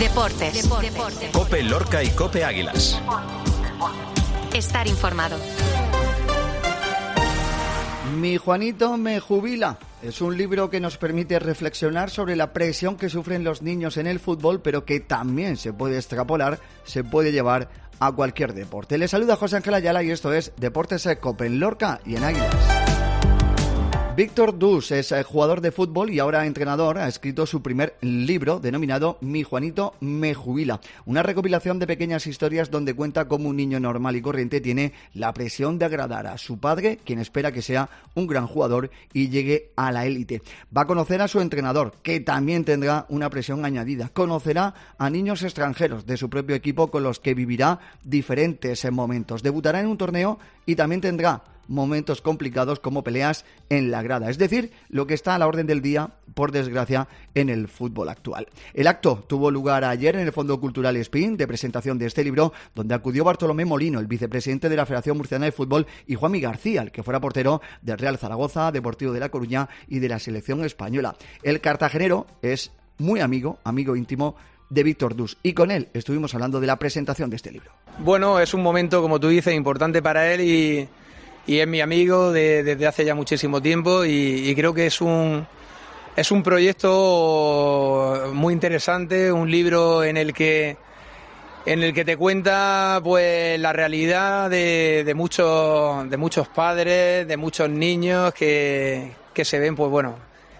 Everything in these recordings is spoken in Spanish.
Deportes. COPE Lorca y COPE Águilas. Estar informado. Mi Juanito me jubila. Es un libro que nos permite reflexionar sobre la presión que sufren los niños en el fútbol, pero que también se puede extrapolar, se puede llevar a cualquier deporte. Les saluda José Ángel Ayala y esto es Deportes COPE en Lorca y en Águilas. Víctor Dus es jugador de fútbol y ahora entrenador. Ha escrito su primer libro denominado Mi Juanito me jubila, una recopilación de pequeñas historias donde cuenta cómo un niño normal y corriente tiene la presión de agradar a su padre, quien espera que sea un gran jugador y llegue a la élite. Va a conocer a su entrenador, que también tendrá una presión añadida. Conocerá a niños extranjeros de su propio equipo con los que vivirá diferentes momentos. Debutará en un torneo y también tendrá momentos complicados como peleas en la grada, es decir, lo que está a la orden del día, por desgracia, en el fútbol actual. El acto tuvo lugar ayer en el Fondo Cultural Espín de presentación de este libro, donde acudió Bartolomé Molino, el vicepresidente de la Federación Murciana de Fútbol, y Juanmi García, el que fuera portero del Real Zaragoza, Deportivo de La Coruña y de la selección española. El cartagenero es muy amigo íntimo de Víctor Dus, y con él estuvimos hablando de la presentación de este libro. Bueno, es un momento, como tú dices, importante para él y es mi amigo desde hace ya muchísimo tiempo y creo que es un proyecto muy interesante, un libro en el que te cuenta pues la realidad de muchos padres, de muchos niños que se ven pues bueno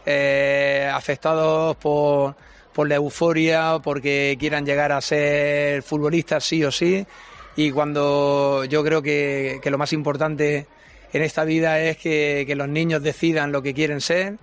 afectados por la euforia, porque quieran llegar a ser futbolistas sí o sí. Y cuando yo creo que lo más importante en esta vida es que los niños decidan lo que quieren ser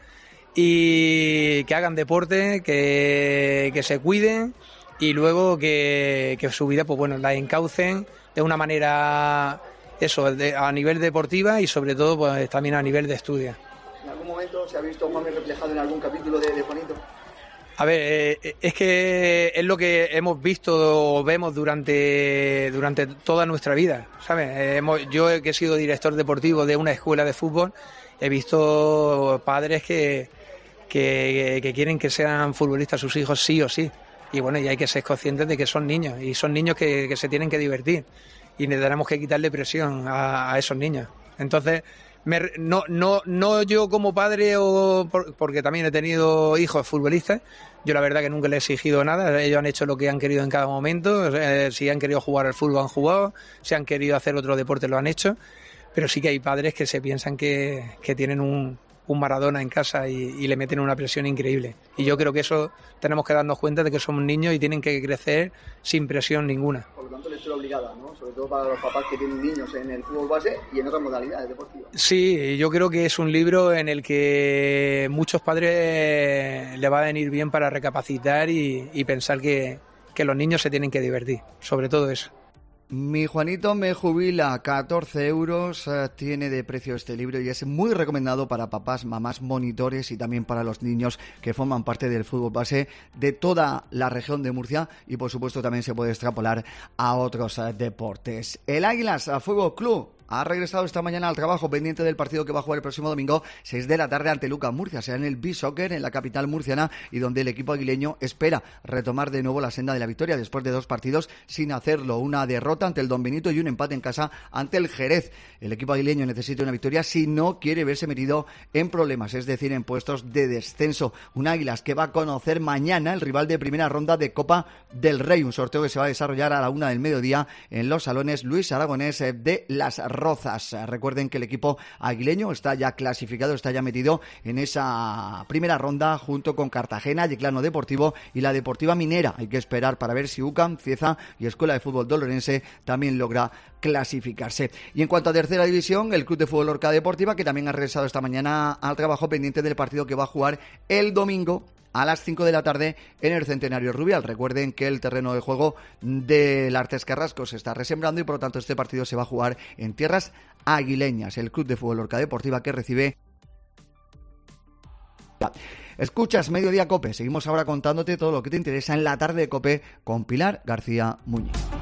y que hagan deporte, que se cuiden y luego que su vida pues bueno la encaucen de una manera a nivel deportiva y sobre todo pues también a nivel de estudio. ¿En algún momento se ha visto Juanmi reflejado en algún capítulo de Juanito? A ver, es que es lo que hemos visto o vemos durante toda nuestra vida, ¿sabes? Yo que he sido director deportivo de una escuela de fútbol, he visto padres que quieren que sean futbolistas sus hijos sí o sí. Y bueno, y hay que ser conscientes de que son niños, y son niños que se tienen que divertir. Y tenemos que quitarle presión a esos niños. Entonces, no yo como padre porque también he tenido hijos futbolistas. Yo la verdad que nunca les he exigido nada. Ellos han hecho lo que han querido en cada momento. Si han querido jugar al fútbol han jugado, si han querido hacer otro deporte lo han hecho. Pero sí que hay padres que se piensan que tienen un Maradona en casa y le meten una presión increíble. Y yo creo que eso tenemos que darnos cuenta de que somos niños y tienen que crecer sin presión ninguna. Por lo tanto, lectura obligada, ¿no? Sobre todo para los papás que tienen niños en el fútbol base y en otras modalidades deportivas. Sí, yo creo que es un libro en el que muchos padres le va a venir bien para recapacitar y pensar que los niños se tienen que divertir, sobre todo eso. Mi Juanito me jubila, 14 euros tiene de precio este libro y es muy recomendado para papás, mamás, monitores y también para los niños que forman parte del fútbol base de toda la región de Murcia y por supuesto también se puede extrapolar a otros deportes. El Águilas Fútbol Club ha regresado esta mañana al trabajo pendiente del partido que va a jugar el próximo domingo 6 de la tarde ante Luca Murcia, será en el B-Soccer en la capital murciana y donde el equipo aguileño espera retomar de nuevo la senda de la victoria después de 2 partidos sin hacerlo, una derrota ante el Don Benito y un empate en casa ante el Jerez. El equipo aguileño necesita una victoria si no quiere verse metido en problemas, es decir, en puestos de descenso. Un Águilas que va a conocer mañana el rival de primera ronda de Copa del Rey, un sorteo que se va a desarrollar a la 1 del mediodía en los salones Luis Aragonés de Las Rozas. Recuerden que el equipo aguileño está ya clasificado, está ya metido en esa primera ronda junto con Cartagena, Yeclano Deportivo y la Deportiva Minera. Hay que esperar para ver si UCAM, Cieza y Escuela de Fútbol Dolorense también logra clasificarse. Y en cuanto a tercera división, el Club de Fútbol Lorca Deportiva, que también ha regresado esta mañana al trabajo pendiente del partido que va a jugar el domingo a las 5 de la tarde en el Centenario Rubial. Recuerden que el terreno de juego del Artes Carrasco se está resembrando y por lo tanto este partido se va a jugar en tierras aguileñas. El Club de Fútbol Lorca Deportiva que recibe... Escuchas Mediodía COPE. Seguimos ahora contándote todo lo que te interesa en la tarde de COPE con Pilar García Muñiz.